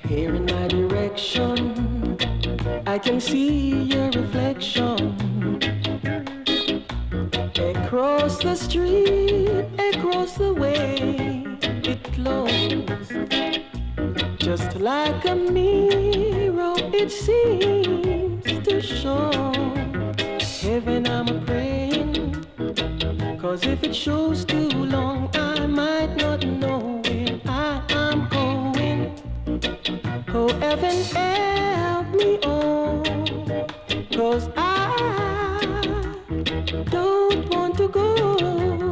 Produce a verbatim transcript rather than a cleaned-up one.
Here in my direction, I can see your reflection. Across the street, across the way, it glows. Just like a mirror, it seems to show. Heaven, I'm a praying, cause if it shows too long, I might not know where I am going. Oh, heaven, help me, oh, cause I don't want to go.